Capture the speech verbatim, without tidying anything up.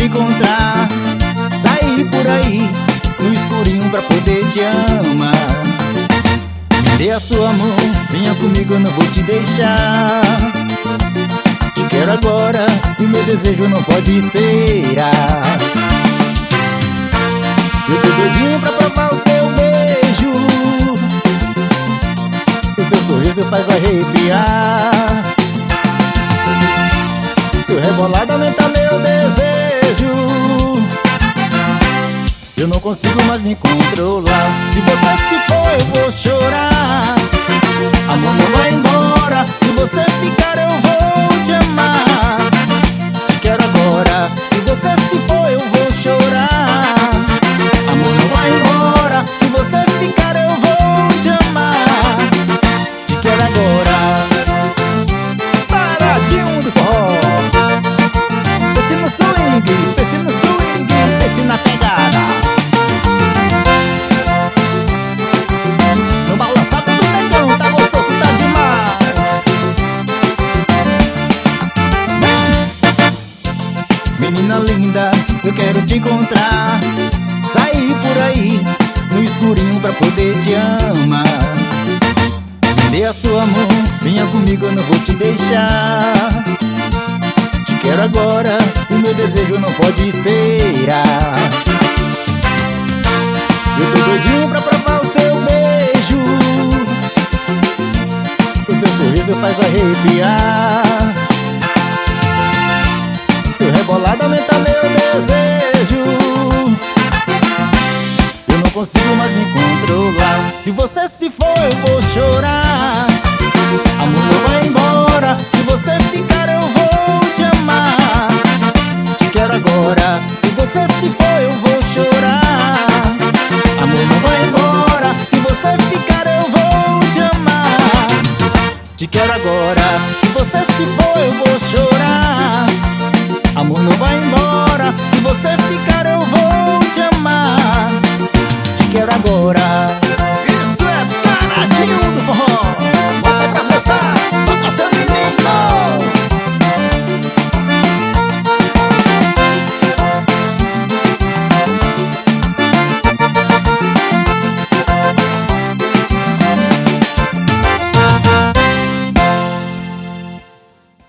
te encontrar, sair por aí no escurinho pra poder te amar. Me dê a sua mão, venha comigo, eu não vou te deixar. Te quero agora e o meu desejo não pode esperar. Eu tô doidinho pra provar o seu beijo, o seu sorriso faz arrepiar, seu rebolado aumenta meu desejo. Eu não consigo mais me controlar. Se você se for eu vou chorar. Amor, não vai embora. Se você ficar eu vou te amar. Te quero agora. Se você se for eu vou chorar. Amor, não vai embora. Se você ficar eu vou te amar. Te quero agora. Paradinho do forró. Pense no swing, pense no swing, pense na pegada. No balançado do negão, tá gostoso, tá demais. Menina linda, eu quero te encontrar, sair por aí no escurinho pra poder te amar. Me dê a sua mão, venha comigo, eu não vou te deixar. Te quero agora, o meu desejo não pode esperar. Eu tô doidinho pra provar o seu beijo, o seu sorriso faz arrepiar, seu rebolado aumenta meu desejo. Eu não consigo mais me controlar. Se você se for eu vou chorar. Amor, não vai embora. Se você ficar eu vou te amar. Te quero agora. Se você se for eu vou chorar. Amor, não vai embora. Se você ficar eu vou te amar. Te quero agora. Se você se for eu vou chorar. Amor, não vai embora. Se você ficar eu vou te amar. Te quero agora.